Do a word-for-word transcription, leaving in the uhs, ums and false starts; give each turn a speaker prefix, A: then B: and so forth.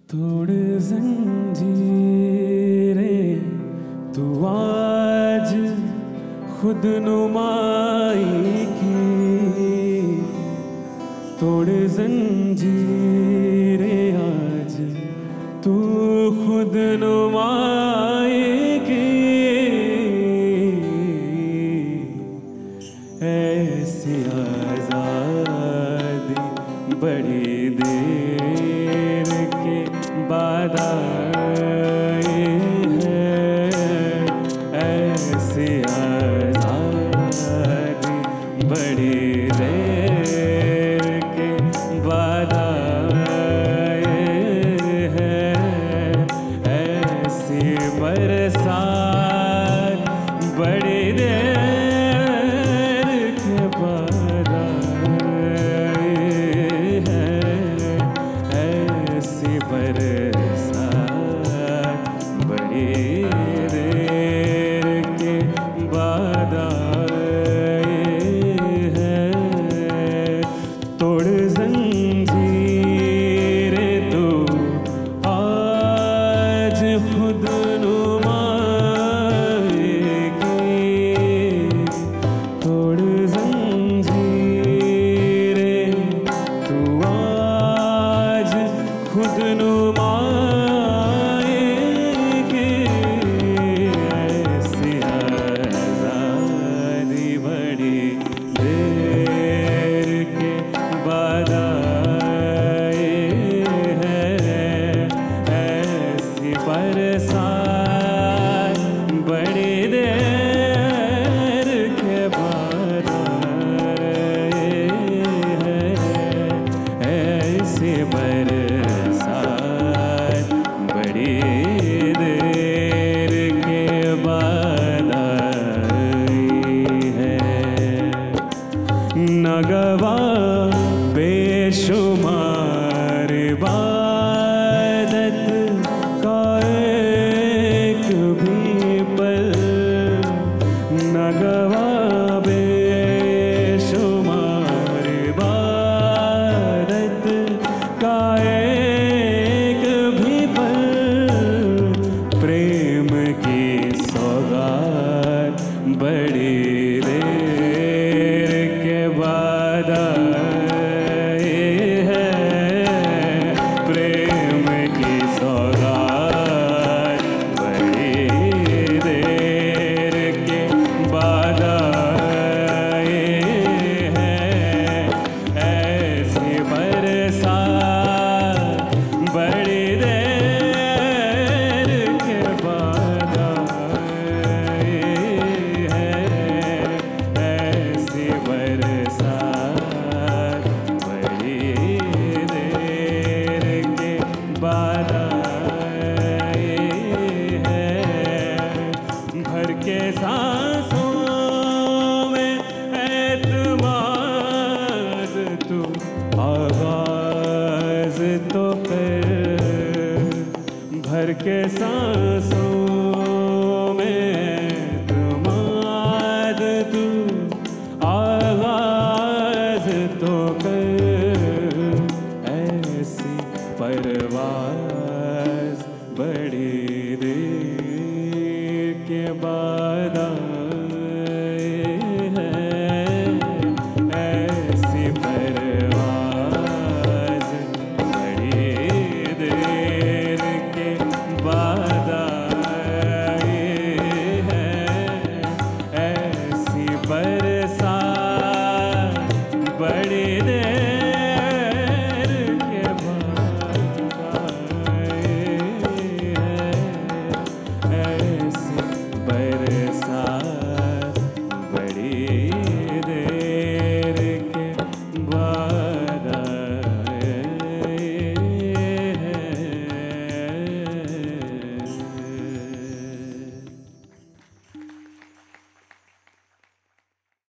A: तोड़ जंजीरें तू आज खुद नुमाई की, तोड़ जंजीरें आज तू खुद नुमाई की। ऐसी आजादी बड़ी देर के बाद आई है, ऐसी आजादी बड़ी देर के बाद आई है, ऐसी बरसात बड़ी देर के बाद आई है, ऐसी बरसात बड़ी देर के बाद आई है। तोड़ जंजीरें तू आज खुद नुमाई की, तोड़ जंजीरें तू आज खुद नुमाई की। ऐसी आजादी बड़ी देर के बाद आई है, ऐसी बरसात बड़ी देर के बाद आई है, ऐसी बरसात बड़ी देर के बाद आई है। नगवा बेशुमार इबादत का एक भी पल, नगवा बेशुमार इबादत का एक भी पल, प्रेम की सौगात बड़ी देर के बाद आई है, प्रेम की सौगात बड़ी देर के बाद आई है, ऐसी बरसात बड़ी देर के बाद आई है, ऐसी बरसात बड़ी देर के बाद आई है। भर के सांसों में एतमाद तू आगाज तो कर, भर के सांसों में एतमाद तू आगाज तो कर, ऐसी परवाज़ बड़ी देर के बाद